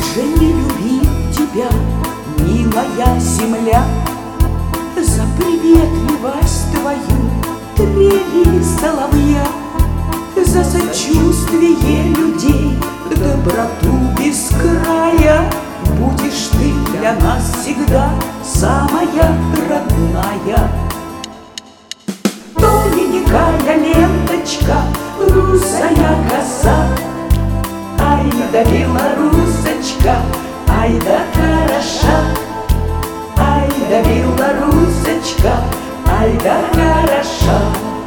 уже не любить тебя, милая земля, за приветливость твою трели соловья, за сочувствие людей, доброту без края. Будешь ты для нас всегда самая родная. Тоненькая ленточка, русая коса, ай да белорусочка, ай да хороша, ай да белорусочка, ай да хороша.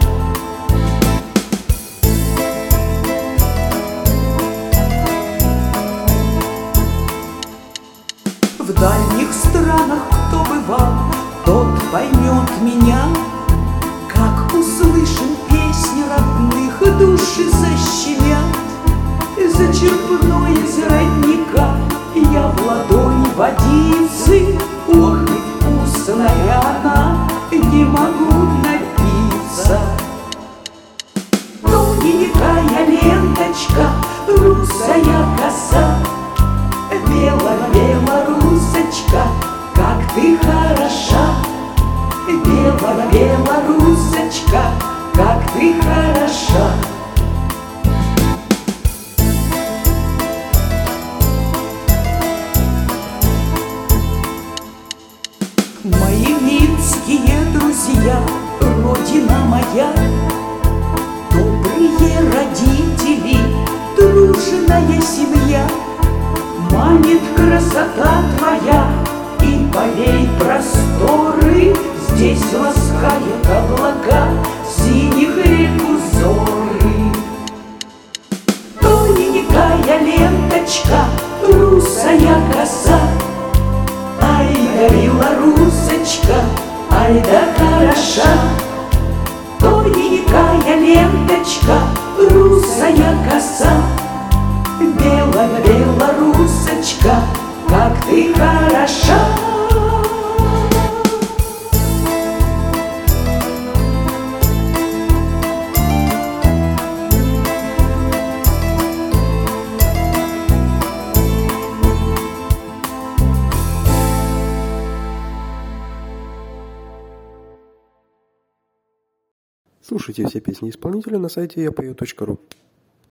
В дальних странах кто бывал, тот поймет меня, как услышим песни родных, души защемят. Зачерпну из родника я в ладонь водицы, ох, и вкусная она, не могу напиться. Тоненькая ленточка, русая коса, белорусочка, как ты хороша, белорусочка, как ты хороша. Мои минские друзья, родина моя, добрые родители, дружная семья. Манит красота твоя и полей просторы, здесь ласкают облака синих рек узоры. Тоненькая ленточка, русая коса, ай да белорусочка, ай да хороша. Тоненькая ленточка, русая коса, белорусочка, как ты хороша. Слушайте все песни исполнителя на сайте yapою.ru.